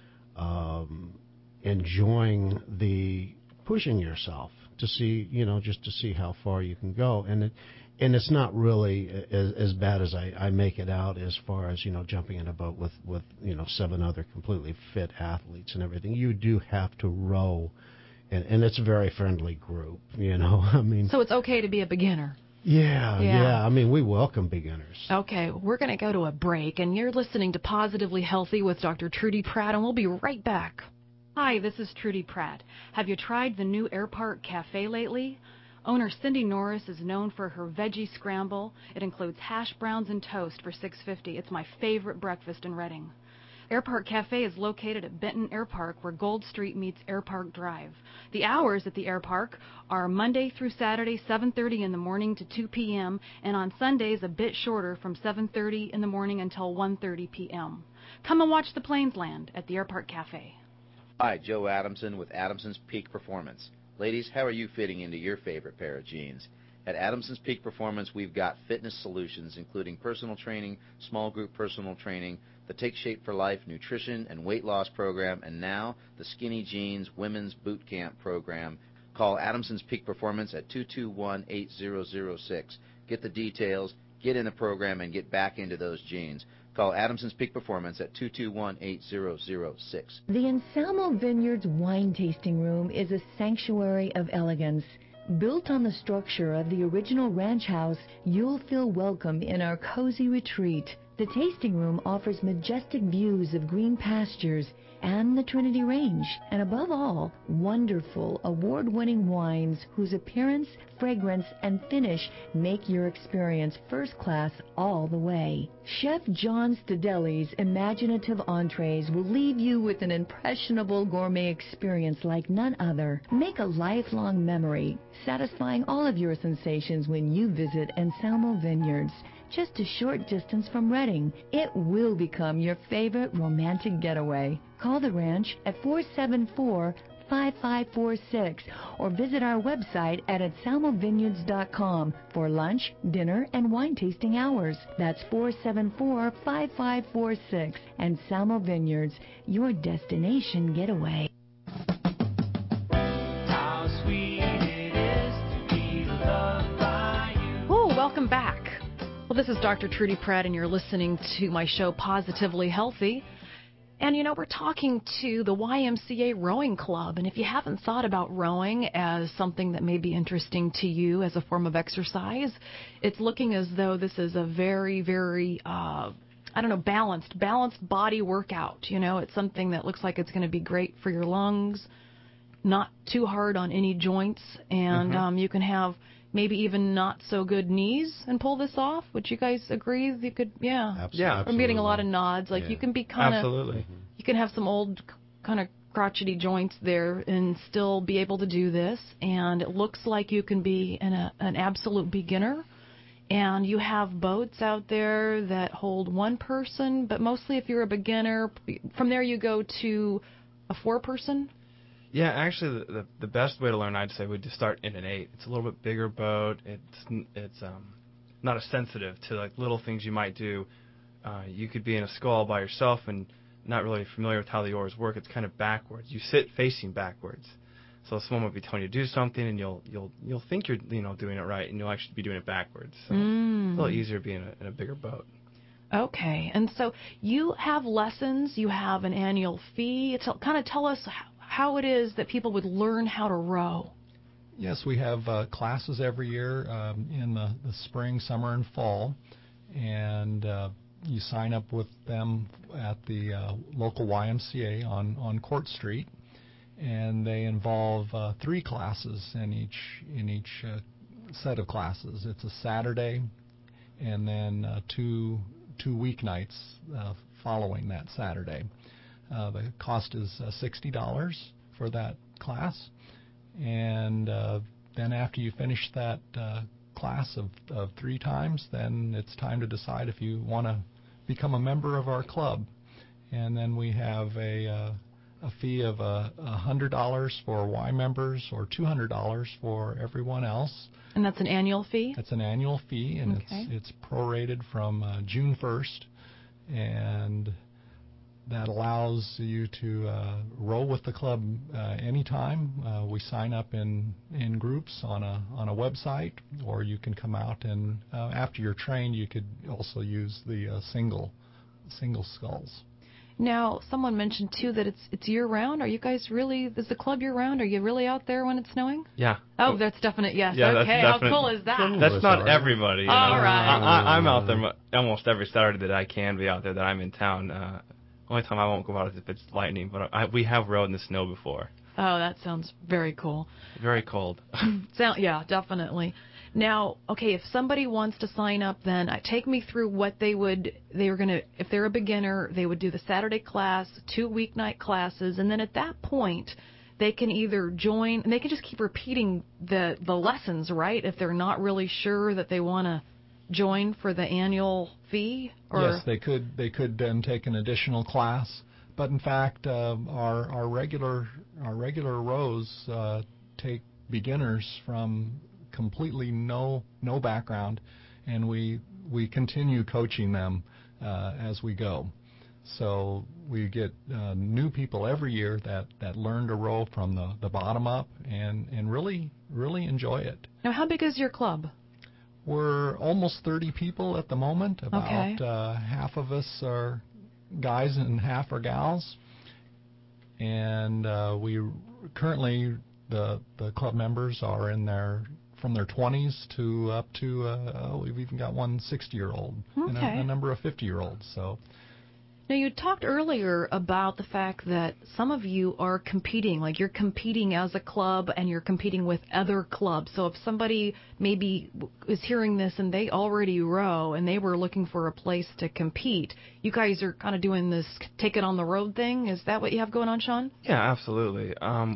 enjoying the pushing yourself to see, just to see how far you can go. And it's not really as bad as I make it out, as far as, jumping in a boat with 7 other completely fit athletes and everything. You do have to row, and it's a very friendly group, I mean. So it's okay to be a beginner. Yeah. I mean, we welcome beginners. Okay, we're going to go to a break, and you're listening to Positively Healthy with Dr. Trudy Pratt, and we'll be right back. Hi, this is Trudy Pratt. Have you tried the new Air Park Cafe lately? Owner Cindy Norris is known for her veggie scramble. It includes hash browns and toast for $6.50. It's my favorite breakfast in Reading. Air Park Cafe is located at Benton Air Park, where Gold Street meets Air Park Drive. The hours at the Air Park are Monday through Saturday, 7:30 in the morning to 2 p.m., and on Sundays a bit shorter, from 7:30 in the morning until 1:30 p.m. Come and watch the planes land at the Air Park Cafe. Hi, Joe Adamson with Adamson's Peak Performance. Ladies, how are you fitting into your favorite pair of jeans? At Adamson's Peak Performance, we've got fitness solutions, including personal training, small group personal training, the Take Shape for Life nutrition and weight loss program, and now the Skinny Jeans Women's Boot Camp program. Call Adamson's Peak Performance at 221-8006. Get the details, get in the program, and get back into those jeans. Call Adamson's Peak Performance at 221-8006. The Anselmo Vineyards Wine Tasting Room is a sanctuary of elegance. Built on the structure of the original ranch house, you'll feel welcome in our cozy retreat. The tasting room offers majestic views of green pastures and the Trinity Range, and above all, wonderful award-winning wines whose appearance, fragrance, and finish make your experience first class all the way. Chef John Stadelli's imaginative entrees will leave you with an impressionable gourmet experience like none other. Make a lifelong memory, satisfying all of your sensations when you visit Anselmo Vineyards. Just a short distance from Reading. It will become your favorite romantic getaway. Call the ranch at 474-5546 or visit our website at anselmovineyards.com for lunch, dinner, and wine tasting hours. That's 474-5546. Anselmo Vineyards, your destination getaway. How sweet it is to be loved by you. Oh, welcome back. Well, this is Dr. Trudy Pratt, and you're listening to my show, Positively Healthy. And, we're talking to the YMCA Rowing Club. And if you haven't thought about rowing as something that may be interesting to you as a form of exercise, it's looking as though this is a very, very, balanced body workout. It's something that looks like it's going to be great for your lungs, not too hard on any joints, and you can have maybe even not so good knees and pull this off. Would you guys agree? You could, yeah. Absolutely. Yeah. I'm getting a lot of nods. Like, you can be kind of, absolutely. You can have some old kind of crotchety joints there and still be able to do this. And it looks like you can be an absolute beginner. And you have boats out there that hold one person, but mostly if you're a beginner, from there you go to a 4-person. Yeah, actually, the best way to learn, I'd say, would to start in an 8. It's a little bit bigger boat. It's not as sensitive to like little things you might do. You could be in a scull by yourself and not really familiar with how the oars work. It's kind of backwards. You sit facing backwards, so someone might be telling you to do something, and you'll think you're doing it right, and you'll actually be doing it backwards. So it's a little easier being in a bigger boat. Okay, and so you have lessons. You have an annual fee. Kind of tell us how it is that people would learn how to row. Yes, we have classes every year in the spring, summer, and fall, and you sign up with them at the local YMCA on Court Street, and they involve 3 classes in each set of classes. It's a Saturday, and then two weeknights following that Saturday. The cost is $60 for that class, and then after you finish that class of 3 times, then it's time to decide if you want to become a member of our club. And then we have a fee of $100 for Y members or $200 for everyone else. And that's an annual fee? That's an annual fee, and Okay. it's prorated from June 1st, and that allows you to row with the club anytime. We sign up in groups on a website, or you can come out and after you're trained, you could also use the single sculls. Now, someone mentioned too that it's year round. Are you guys really? Is the club year round? Are you really out there when it's snowing? Yeah. Oh, that's definite. Yes. Yeah, okay. that's How cool is that? That's not everybody. You know? All right. I'm out there almost every Saturday that I can be out there that I'm in town. Only time I won't go out is if it's lightning, but we have rode in the snow before. Oh, that sounds very cool. Very cold. Yeah, definitely. Now, okay, if somebody wants to sign up, then take me through what they were going to, if they're a beginner, they would do the Saturday class, 2 weeknight classes, and then at that point, they can either join, and they can just keep repeating the lessons, right? If they're not really sure that they want to join for the annual fee? Or? Yes, they could then take an additional class, but in fact, our regular rows take beginners from completely no background, and we continue coaching them as we go. So we get new people every year that learn to row from the bottom up and really enjoy it. Now, how big is your club? We're almost 30 people at the moment. About half of us are guys and half are gals. And we currently, the club members are from their 20s to up to, we've even got one 60-year-old and a number of 50-year-olds. So. Now, you talked earlier about the fact that some of you are competing, like you're competing as a club and you're competing with other clubs. So if somebody maybe is hearing this and they already row and they were looking for a place to compete, you guys are kind of doing this take it on the road thing. Is that what you have going on, Sean? Yeah, absolutely.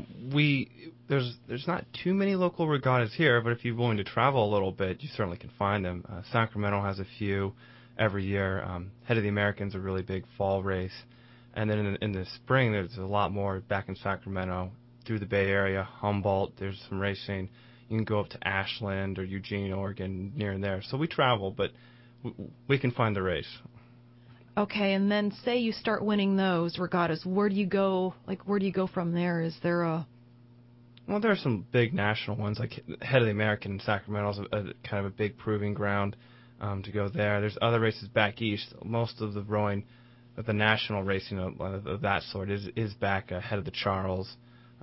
There's not too many local regattas here, but if you're willing to travel a little bit, you certainly can find them. Sacramento has a few every year. Head of the American's a really big fall race, and then in the spring there's a lot more back in Sacramento, through the Bay Area, Humboldt. There's some racing. You can go up to Ashland or Eugene, Oregon, near and there. So we travel, but we can find the race. Okay, and then say you start winning those regattas. Where do you go? Like, where do you go from there? Is there a... Well, there are some big national ones, like Head of the American in Sacramento is kind of a big proving ground to go there. There's other races back east. Most of the rowing, of the national racing of that sort is back ahead of the Charles.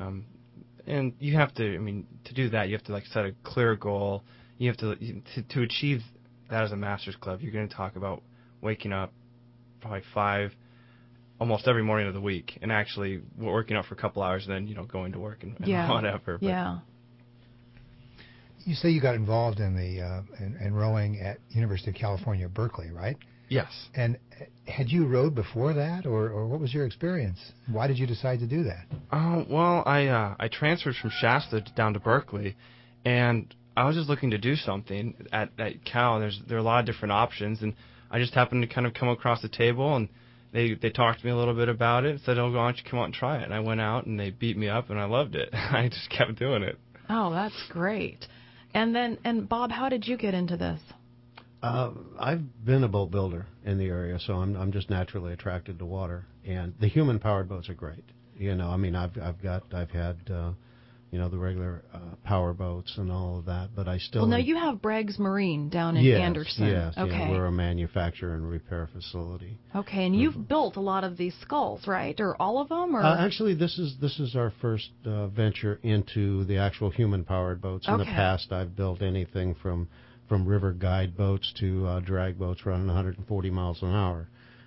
And you have to, to do that, you have to like set a clear goal. You have to achieve that as a Masters Club. You're going to talk about waking up probably 5 almost every morning of the week and actually working out for a couple hours and then going to work and whatever. But yeah. You say you got involved in the in rowing at University of California, Berkeley, right? Yes. And had you rowed before that, or what was your experience? Why did you decide to do that? Well, I transferred from Shasta down to Berkeley, and I was just looking to do something at Cal. And there are a lot of different options, and I just happened to kind of come across the table, and they talked to me a little bit about it and said, "Oh, why don't you come out and try it?" And I went out, and they beat me up, and I loved it. I just kept doing it. Oh, that's great. And Bob, how did you get into this? I've been a boat builder in the area, so I'm just naturally attracted to water. And the human-powered boats are great. I've had the regular power boats and all of that. But I still... Well, now you have Bragg's Marine down in Anderson. Yes, okay. Yeah, we're a manufacturer and repair facility. Okay, and you've built a lot of these skulls, right? Or all of them? Or? Actually, this is our first venture into the actual human-powered boats. In the past, I've built anything from river guide boats to drag boats running 140 miles an hour.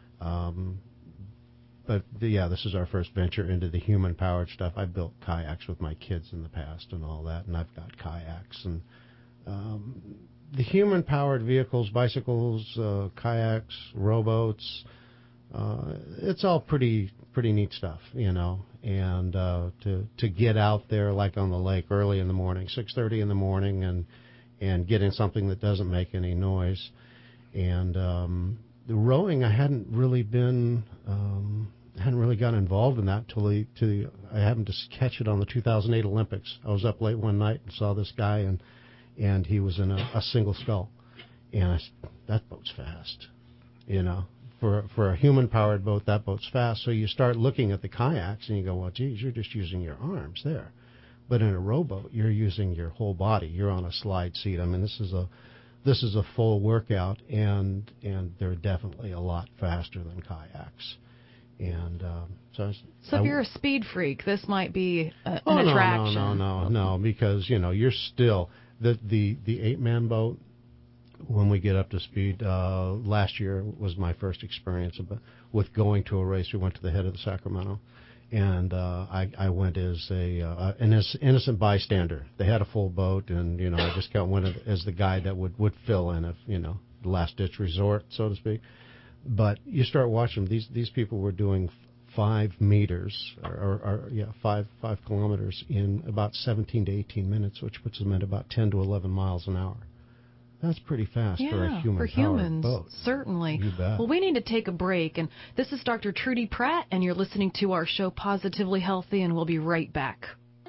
But this is our first venture into the human-powered stuff. I built kayaks with my kids in the past and all that, and I've got kayaks. And the human-powered vehicles, bicycles, kayaks, rowboats, it's all pretty neat stuff, And to get out there, like on the lake early in the morning, 6:30 in the morning, and get in something that doesn't make any noise. And the rowing, I hadn't really gotten involved in that till I happened to catch it on the 2008 Olympics. I was up late one night and saw this guy, and he was in a single scull, and I said, that boat's fast, For a human-powered boat, that boat's fast. So you start looking at the kayaks and you go, well, geez, you're just using your arms there. But in a rowboat, you're using your whole body. You're on a slide seat. I mean, this is a full workout, and they're definitely a lot faster than kayaks. And so if you're a speed freak, this might be an attraction. No, because you're still the 8-man boat. When we get up to speed, last year was my first experience with going to a race. We went to the head of the Sacramento, and I went as an innocent bystander. They had a full boat, and I just went as the guy that would fill in if the last ditch resort, so to speak. But you start watching these people were doing 5 meters or 5 kilometers in about 17 to 18 minutes, which puts them at about 10 to 11 miles an hour. That's pretty fast for a human-powered boat. Certainly. You bet. Well, we need to take a break, and this is Dr. Trudy Pratt, and you're listening to our show Positively Healthy, and we'll be right back.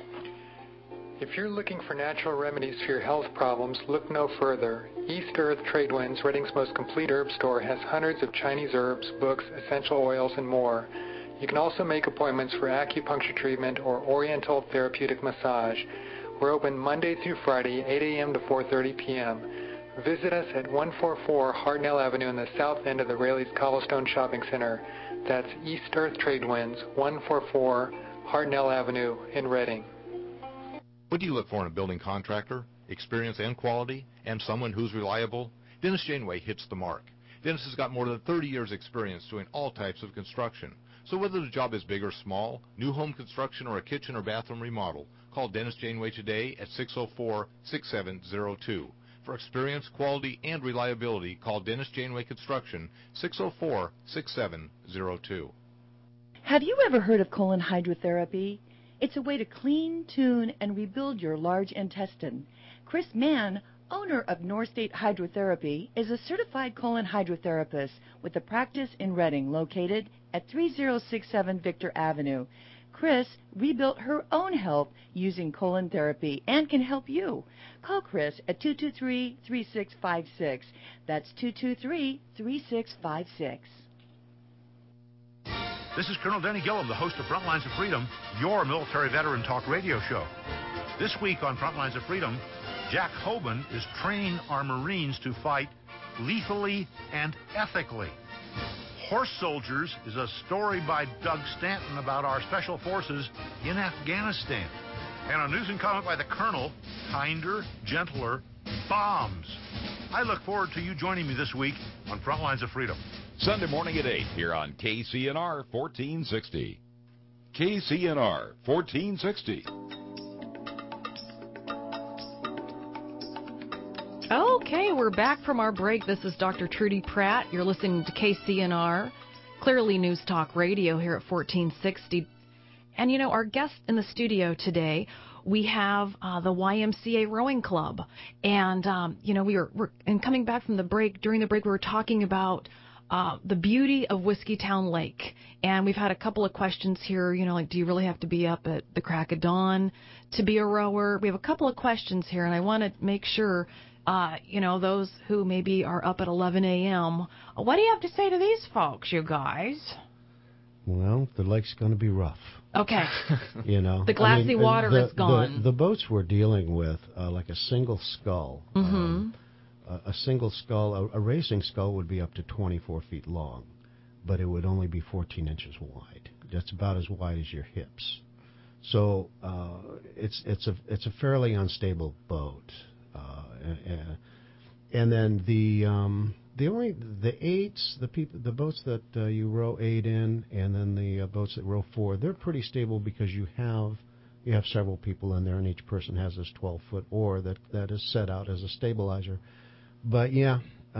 If you're looking for natural remedies for your health problems, look no further. East Earth Tradewinds, Reading's most complete herb store, has hundreds of Chinese herbs, books, essential oils, and more. You can also make appointments for acupuncture treatment or oriental therapeutic massage. We're open Monday through Friday, 8 a.m. to 4:30 p.m. Visit us at 144 Hartnell Avenue in the south end of the Raley's Cobblestone Shopping Center. That's East Earth Tradewinds, 144 Hartnell Avenue in Reading. What do you look for in a building contractor? Experience and quality, and someone who's reliable? Dennis Janeway hits the mark. Dennis has got more than 30 years' experience doing all types of construction. So whether the job is big or small, new home construction or a kitchen or bathroom remodel, call Dennis Janeway today at 604-6702. For experience, quality, and reliability, call Dennis Janeway Construction, 604-6702. Have you ever heard of colon hydrotherapy? It's a way to clean, tune, and rebuild your large intestine. Chris Mann, owner of North State Hydrotherapy, is a certified colon hydrotherapist with a practice in Reading located at 3067 Victor Avenue. Chris rebuilt her own health using colon therapy and can help you. Call Chris at 223-3656. That's 223-3656. This is Colonel Denny Gillum, the host of Frontlines of Freedom, your military veteran talk radio show. This week on Frontlines of Freedom, Jack Hoban is training our Marines to fight lethally and ethically. Horse Soldiers is a story by Doug Stanton about our special forces in Afghanistan. And a news and comment by the Colonel, Kinder, Gentler, Bombs. I look forward to you joining me this week on Frontlines of Freedom. Sunday morning at 8 here on KCNR 1460. KCNR 1460. Okay, we're back from our break. This is Dr. Trudy Pratt. You're listening to KCNR, Clearly News Talk Radio here at 1460. And, our guest in the studio today, we have the YMCA Rowing Club. And, we're coming back from the break. During the break, we were talking about the beauty of Whiskeytown Lake. And we've had a couple of questions here, do you really have to be up at the crack of dawn to be a rower? We have a couple of questions here, and I want to make sure, those who maybe are up at 11 a.m., what do you have to say to these folks, you guys? Well, the lake's going to be rough. Okay. You know, the glassy water is gone. The boats we're dealing with, like a single skull. Mm-hmm. A single skull, a racing skull would be up to 24 feet long, but it would only be 14 inches wide. That's about as wide as your hips. So it's a fairly unstable boat. And then the eights, the boats that you row 8 in, and then the boats that row 4, they're pretty stable because you have several people in there, and each person has this 12-foot oar that is set out as a stabilizer. But yeah,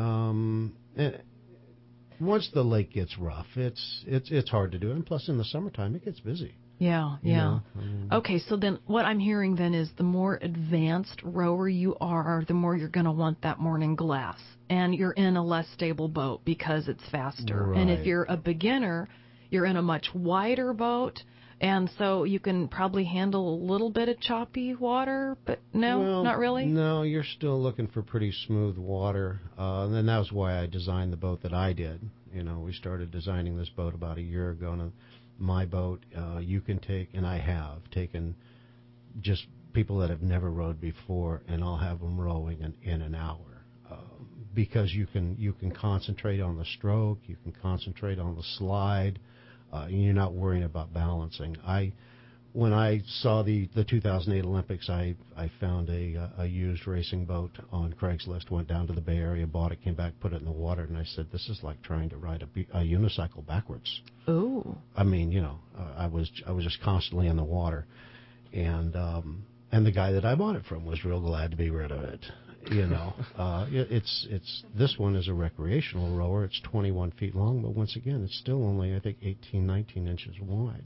once the lake gets rough, it's hard to do, and plus in the summertime it gets busy. Yeah. Okay, so then what I'm hearing then is the more advanced rower you are, the more you're going to want that morning glass. And you're in a less stable boat because it's faster. Right. And if you're a beginner, you're in a much wider boat. And so you can probably handle a little bit of choppy water, but not really? No, you're still looking for pretty smooth water. And that was why I designed the boat that I did. You know, we started designing this boat about a year ago, and my boat, you can take, and I have taken just people that have never rowed before, and I'll have them rowing in an hour, because you can concentrate on the stroke, you can concentrate on the slide, and you're not worrying about balancing. When I saw the 2008 Olympics, I found a used racing boat on Craigslist, went down to the Bay Area, bought it, came back, put it in the water, and I said, this is like trying to ride a unicycle backwards. Ooh. I mean, you know, I was just constantly in the water, and the guy that I bought it from was real glad to be rid of it. You know, this one is a recreational rower. It's 21 feet long, but once again, it's still only, I think, 18, 19 inches wide.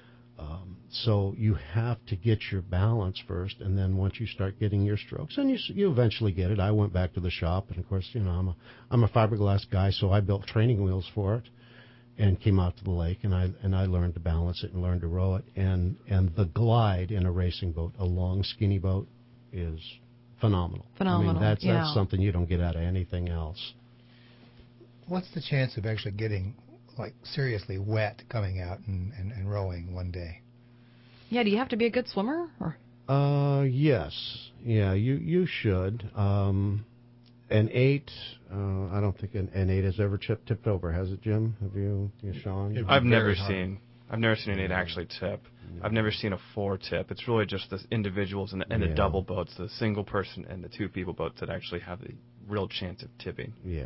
So you have to get your balance first, and then once you start getting your strokes, and you eventually get it. I went back to the shop, and of course, you know, I'm a fiberglass guy, so I built training wheels for it, and came out to the lake, and I learned to balance it and learned to row it, and the glide in a racing boat, a long skinny boat, is phenomenal. I mean, that's something you don't get out of anything else. What's the chance of actually getting like seriously wet coming out and rowing one day? Yeah, do you have to be a good swimmer? Or? Yes. Yeah, you should. An 8, I don't think an 8 has ever tipped over, has it, Jim? Have you Sean? I've never seen an 8 actually tip. Yeah. I've never seen a 4 tip. It's really just the individuals and the double boats, the single person and the 2 people boats that actually have the real chance of tipping. Yeah.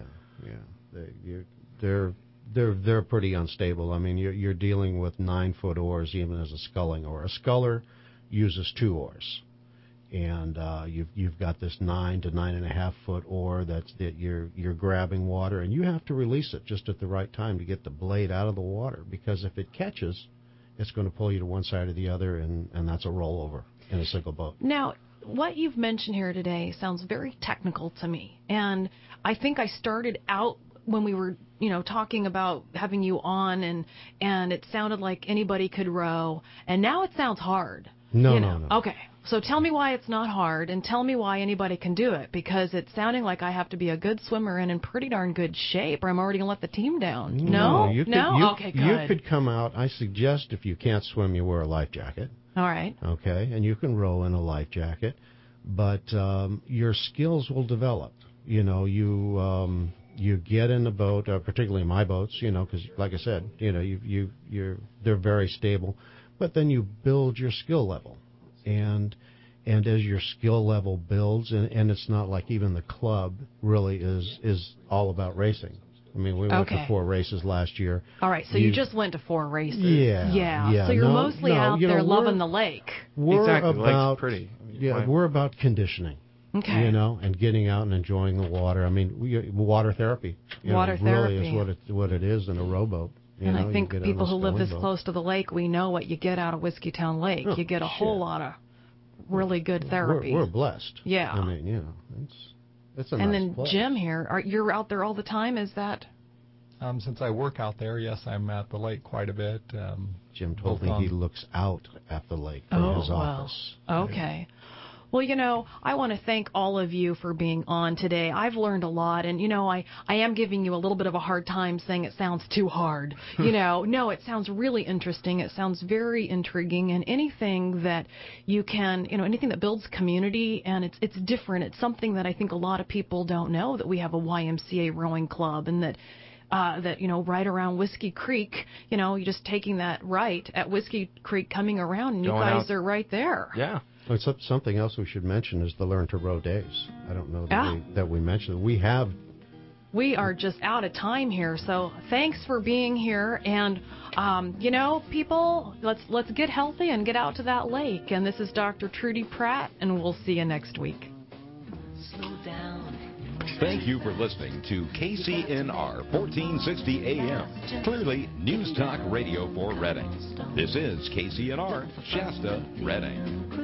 They're pretty unstable. I mean, you're dealing with 9-foot oars even as a sculling oar. A sculler uses 2 oars, and you've got this 9 to 9.5 foot oar that you're grabbing water, and you have to release it just at the right time to get the blade out of the water, because if it catches, it's going to pull you to one side or the other, and that's a rollover in a single boat. Now, what you've mentioned here today sounds very technical to me, and I think I started out when we were, talking about having you on, and it sounded like anybody could row, and now it sounds hard. No. Okay, so tell me why it's not hard, and tell me why anybody can do it, because it's sounding like I have to be a good swimmer and in pretty darn good shape, or I'm already going to let the team down. No? Okay, good. You could come out. I suggest if you can't swim, you wear a life jacket. All right. Okay, and you can row in a life jacket, but your skills will develop. You get in the boat, particularly my boats, because like I said, they're very stable, but then you build your skill level, and as your skill level builds, and it's not like even the club really is all about racing. I mean, we went to 4 races last year. All right, so you just went to 4 races. Yeah. So you're mostly out there loving the lake. Exactly, the lake's pretty. We're about conditioning. Okay. And getting out and enjoying the water. I mean, water therapy. Water therapy really is what it is in a rowboat. And I think people who live this close to the lake, we know what you get out of Whiskeytown Lake. You get a whole lot of really good therapy. We're blessed. Yeah. I mean, it's a nice And then place. Jim here, you're out there all the time, is that? Since I work out there, yes, I'm at the lake quite a bit. Jim told me he looks out at the lake from his office. Okay. Well, I want to thank all of you for being on today. I've learned a lot, and, I am giving you a little bit of a hard time saying it sounds too hard. No, it sounds really interesting. It sounds very intriguing, and anything that you can, anything that builds community, and it's different. It's something that I think a lot of people don't know, that we have a YMCA rowing club, and that right around Whiskey Creek, you're just taking that right at Whiskey Creek, coming around, and you guys are right there. Yeah. Something else we should mention is the Learn to Row Days. I don't know that we mentioned it. We are just out of time here, so thanks for being here. And, people, let's get healthy and get out to that lake. And this is Dr. Trudy Pratt, and we'll see you next week. Slow down. Thank you for listening to KCNR 1460 AM, clearly News Talk Radio for Reading. This is KCNR Shasta, Reading.